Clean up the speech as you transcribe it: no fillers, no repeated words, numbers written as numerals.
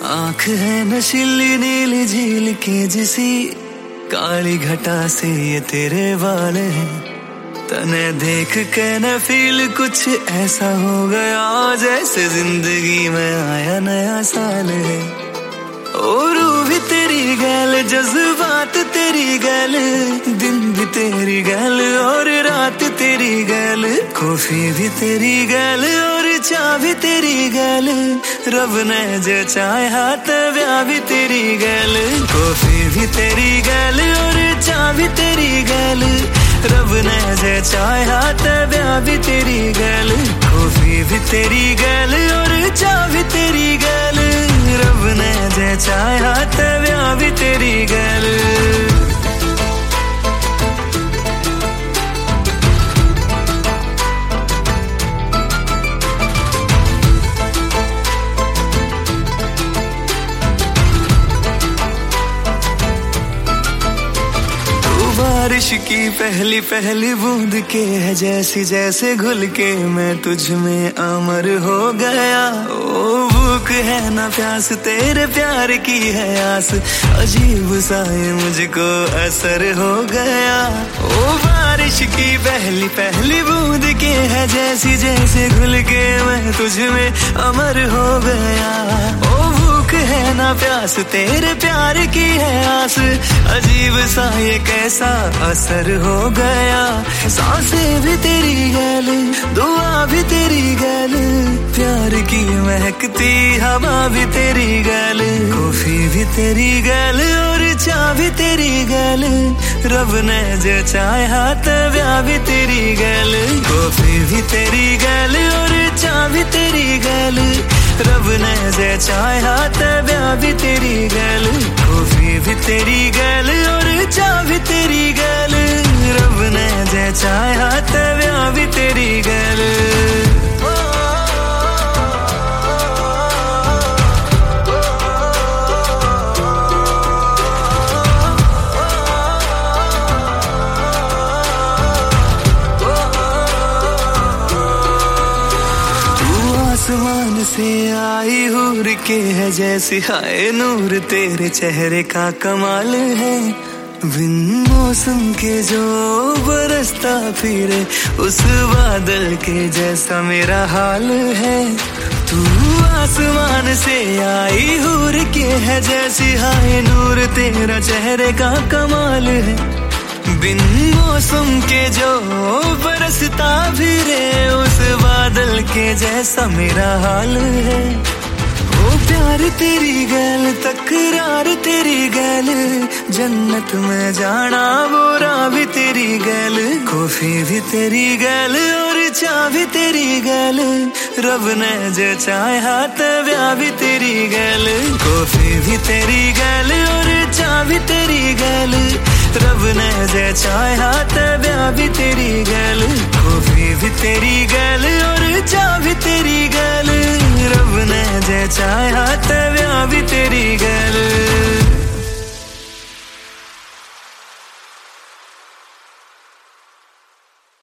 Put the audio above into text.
आँख है नशीली नीली झील के जिसी, काली घटा से ये तेरे वाल है। तने देख के न फील कुछ ऐसा हो गया, जैसे जिंदगी में आया नया साल है। और भी तेरी गैल, जज्बात तेरी गैल, दिन भी तेरी गैल और रात तेरी गैल, कॉफी भी तेरी गैल और चाय भी तेरी गैल, रब ने जो चाहा ब्याह भी तेरी गैल। कॉफी भी तेरी गैल और चाय भी तेरी गैल, रब ने जो चाहा ब्याह भी तेरी गैल। कॉफी भी तेरी गैल और चाय भी तेरी गैल, रब ने जो चाहा ब्याह भी तेरी गैल। बारिश की पहली पहली बूंद के है जैसी, जैसे घुल के मैं तुझ में अमर हो गया। ओ भूख है ना प्यास, तेरे प्यार की है आस, अजीब सा ये मुझको असर हो गया। ओ बारिश की पहली पहली बूंद के है जैसी, जैसे घुल के मैं तुझ में अमर हो गया। ओ भूख है ना प्यास, तेरे प्यार की है आस, अजीब सा ये कैसा असर हो गया। सांसें भी तेरी गैल, दुआ भी तेरी गैल, प्यार की महकती हवा भी तेरी गैल। कॉफी भी तेरी गैल और चाय भी तेरी गैल, रब ने जो चाहा ब्याह भी तेरी गैल। कॉफी भी तेरी गैल और चाय भी तेरी गैल, रब ने जो चाहा ब्याह भी तेरी गैल। कॉफी भी तेरी गैल और चाय भी तेरी गैल, रब ने जो चाहा ब्याह भी तेरी गैल। आसमान से आई हूर के है जैसी, हाय नूर तेरे चेहरे का कमाल है। बिन मौसम के जो बरसता फिरे, उस बादल के जैसा मेरा हाल है। तू आसमान से आई हूर के है जैसी, हाय नूर तेरा चेहरे का कमाल है। बिन मौसम के जो बरसता फिरे, उस बादल के जैसा मेरा हाल है। ओ प्यार तेरी गैल, तकरार तेरी गैल, जन्नत में जाना वो राह भी तेरी गैल। कॉफी भी तेरी गैल और चाय भी तेरी गैल, रब ने जो चाहा ब्याह भी तेरी गैल। कॉफी भी तेरी गैल और चाय भी तेरी गैल, रब ने जो चाहा ब्याह भी तेरी गैल। कॉफी भी तेरी गैल और चाय भी